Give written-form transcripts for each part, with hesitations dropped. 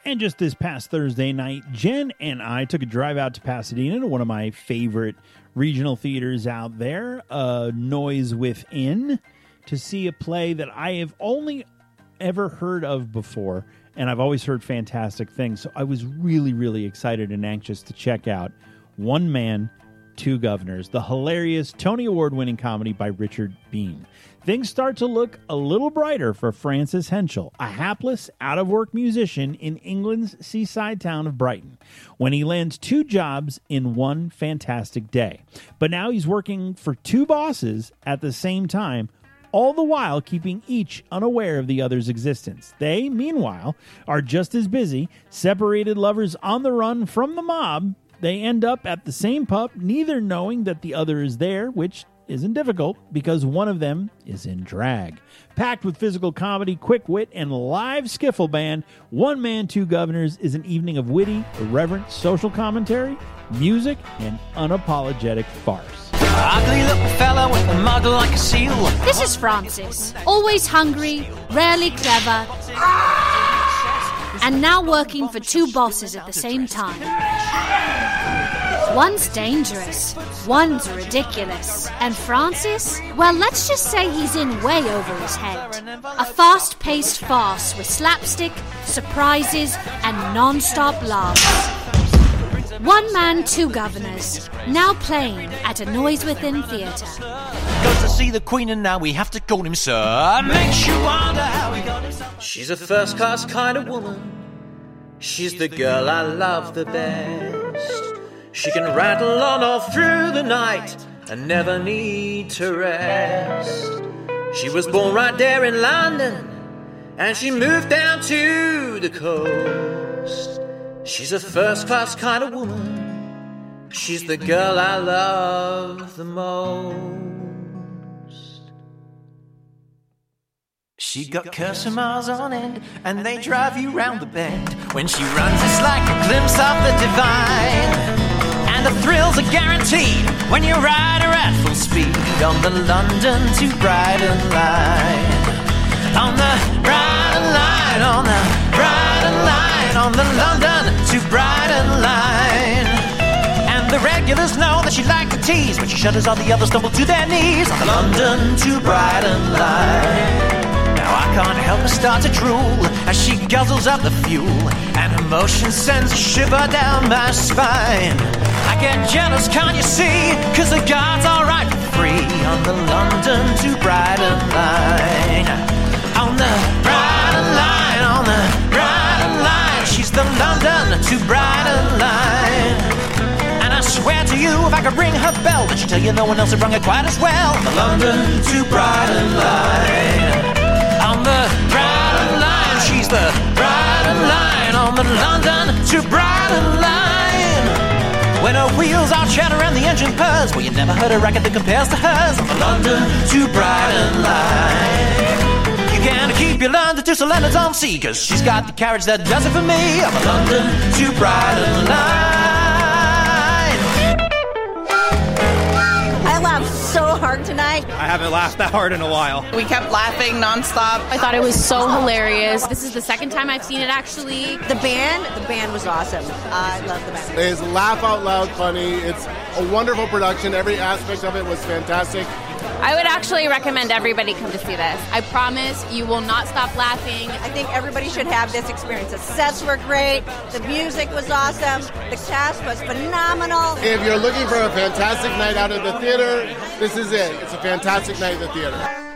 And just this past Thursday night, Jen and I took a drive out to Pasadena to one of my favorite regional theaters out there, Noise Within, to see a play that I have only ever heard of before, and I've always heard fantastic things. So I was really, really excited and anxious to check out One Man, Two Governors, the hilarious Tony Award-winning comedy by Richard Bean. Things start to look a little brighter for Francis Henschel, a hapless, out-of-work musician in England's seaside town of Brighton, when he lands two jobs in one fantastic day. But now he's working for two bosses at the same time, all the while keeping each unaware of the other's existence. They, meanwhile, are just as busy, separated lovers on the run from the mob. They end up at the same pub, neither knowing that the other is there, which isn't difficult because one of them is in drag. Packed with physical comedy, quick wit, and live skiffle band, One Man, Two Governors is an evening of witty, irreverent social commentary, music, and unapologetic farce. Ugly little fella with a mug like a seal. This is Francis, always hungry, rarely clever, and now working for two bosses at the same time. One's dangerous, one's ridiculous, and Francis, well, let's just say he's in way over his head. A fast-paced farce with slapstick, surprises, and non-stop laughs. One Man, Two Governors, now playing at a Noise Within theatre. Goes to see the Queen and now we have to call him Sir. Makes you wonder how he got his... She's a first-class kind of woman. She's the girl I love the best. She can rattle on all through the night and never need to rest. She was born right there in London and she moved down to the coast. She's a first-class kind of woman. She's the girl I love the most. She got cursor miles on end, and they drive you round the bend. When she runs, it's like a glimpse of the divine. And the thrills are guaranteed when you ride her at full speed on the London to Brighton line. On the Brighton line, on the Brighton line, on the London to Brighton line. And the regulars know that she likes to tease, when she shudders all the others stumble to their knees on the London to Brighton line. Now I can't help but start to drool as she guzzles up the fuel, and emotion sends a shiver down my spine. I get jealous, can't you see? 'Cause the guards are right for free on the London to Brighton line. On the Brighton line, on the Brighton line. She's the London to Brighton line. And I swear to you, if I could ring her bell, but she'd tell you no one else had rung it quite as well. On the London to Brighton line. On the Brighton line, she's the Brighton line. On the London to Brighton line. When her wheels all chatter and the engine purrs, well, you never heard a racket that compares to hers. On the London to Brighton line. You can keep your London to St Leonard's on Sea, 'cause she's got the carriage that does it for me. On the London to Brighton line. I laughed so hard tonight. I haven't laughed that hard in a while. We kept laughing nonstop. I thought it was so hilarious. This is the second time I've seen it, actually. The band was awesome. I love the band. It's laugh out loud funny. It's a wonderful production. Every aspect of it was fantastic. I would actually recommend everybody come to see this. I promise you will not stop laughing. I think everybody should have this experience. The sets were great. The music was awesome. The cast was phenomenal. If you're looking for a fantastic night out at the theater, this is it. It's a fantastic night at the theater.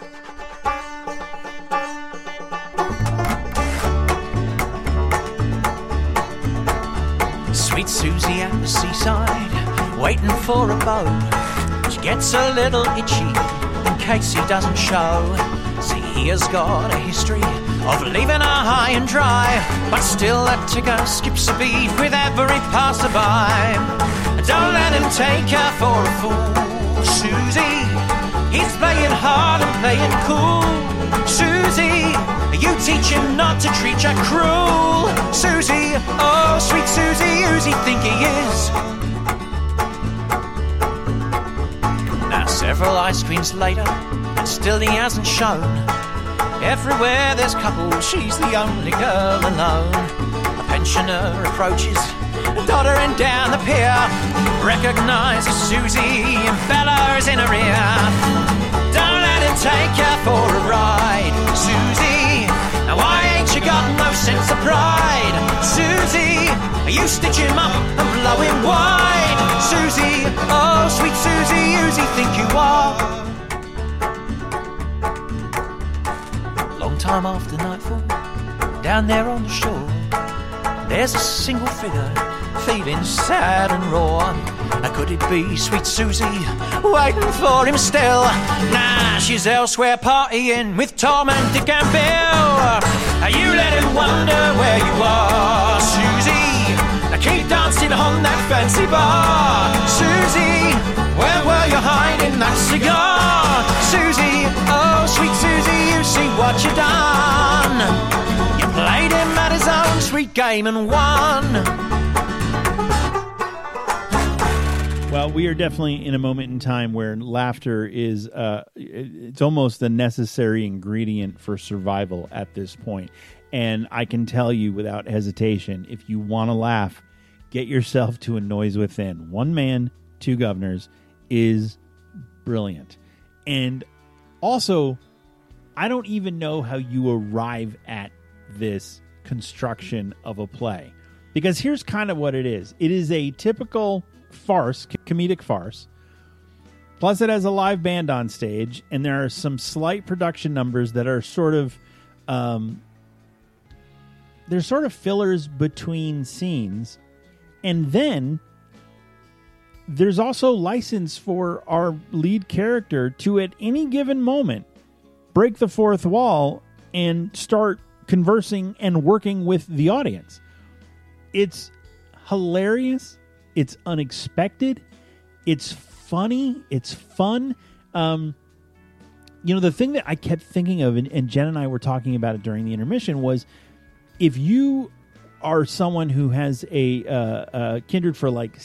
Sweet Susie at the seaside, waiting for a boat. She gets a little itchy in case he doesn't show. See, he has got a history of leaving her high and dry, but still that ticker skips a beat with every passerby. Don't let him take her for a fool, Susie. He's playing hard and playing cool. Susie, you teach him not to treat you cruel. Susie, oh sweet Susie, who's he think he is? Now several ice creams later, and still he hasn't shown. Everywhere there's couples, she's the only girl alone. A pensioner approaches, doddering down the pier, recognises Susie and bellows in her ear. Don't let him take you for a ride, Susie. Now why ain't you got no sense of pride? Susie, you stitch him up and blow him wide. Susie, oh sweet Susie, who's he think you are? Long time after nightfall, down there on the shore, there's a single figure feeling sad and raw. Now could it be sweet Susie waiting for him still? Nah, she's elsewhere partying with Tom and Dick and Bill. You let him wonder where you are, Susie. Now keep dancing on that fancy bar, Susie. Where were you hiding that cigar, Susie? Oh, sweet Susie, you see what you done. You played him at his own sweet game and won. Well, we are definitely in a moment in time where laughter is it's almost a necessary ingredient for survival at this point. And I can tell you without hesitation, if you want to laugh, get yourself to A Noise Within. One Man, Two Governors is brilliant. And also, I don't even know how you arrive at this construction of a play. Because here's kind of what it is. It is a typical farce, comedic farce. Plus it has a live band on stage, and there are some slight production numbers that are sort of they're sort of fillers between scenes. And then there's also license for our lead character to, at any given moment, break the fourth wall and start conversing and working with the audience. It's hilarious. It's unexpected. It's funny. It's fun. The thing that I kept thinking of, and Jen and I were talking about it during the intermission, was if you are someone who has a kindred for like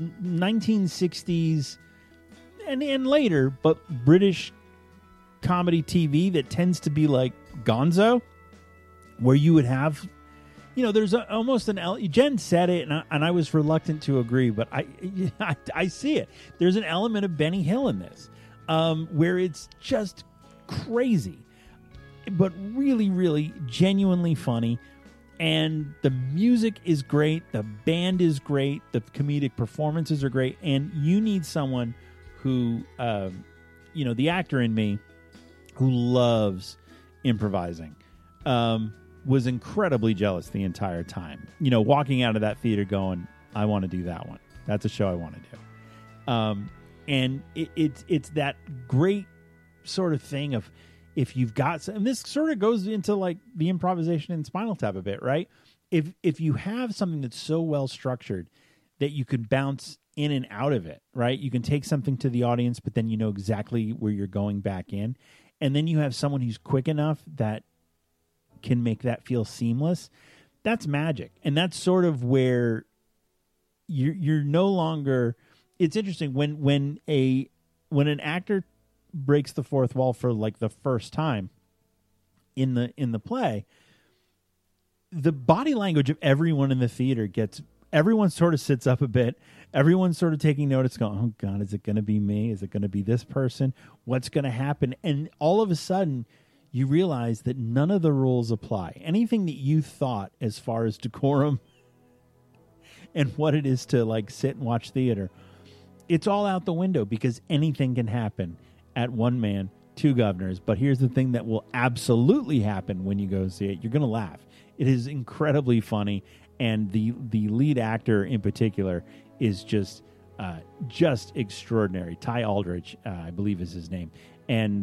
1960s and later, but British comedy TV that tends to be like Gonzo, where you would have, there's almost Jen said it, and I was reluctant to agree, but I see it. There's an element of Benny Hill in this, where it's just crazy, but really, really genuinely funny. And the music is great. The band is great. The comedic performances are great. And you need someone who, the actor in me, who loves improvising, was incredibly jealous the entire time. Walking out of that theater going, I want to do that one. That's a show I want to do. And it's that great sort of thing of, if you've got, and this sort of goes into like the improvisation in Spinal Tap a bit, right? If you have something that's so well structured that you could bounce in and out of it, right? You can take something to the audience, but then you know exactly where you're going back in. And then you have someone who's quick enough that can make that feel seamless. That's magic. And that's sort of where you're no longer, it's interesting when an actor breaks the fourth wall for like the first time in the play, the body language of everyone in the theater everyone sort of sits up a bit. Everyone's sort of taking notice, going, oh God, is it going to be me? Is it going to be this person? What's going to happen? And all of a sudden you realize that none of the rules apply. Anything that you thought as far as decorum and what it is to like sit and watch theater, it's all out the window, because anything can happen at One Man, Two Governors. But here's the thing that will absolutely happen when you go see it. You're going to laugh. It is incredibly funny, and the lead actor in particular is just extraordinary. Ty Aldrich, I believe is his name. And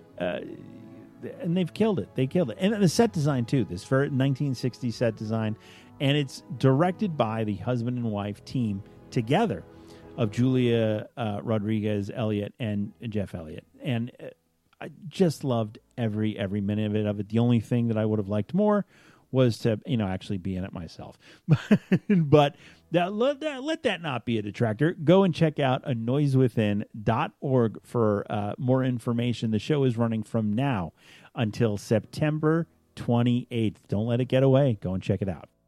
they've killed it. They killed it. And the set design, too. This for 1960s set design. And it's directed by the husband and wife team together of Julia Rodriguez Elliott and Jeff Elliott. And I just loved every minute of it. The only thing that I would have liked more was to, actually be in it myself. But let that not be a detractor. Go and check out anoisewithin.org for more information. The show is running from now until September 28th. Don't let it get away. Go and check it out.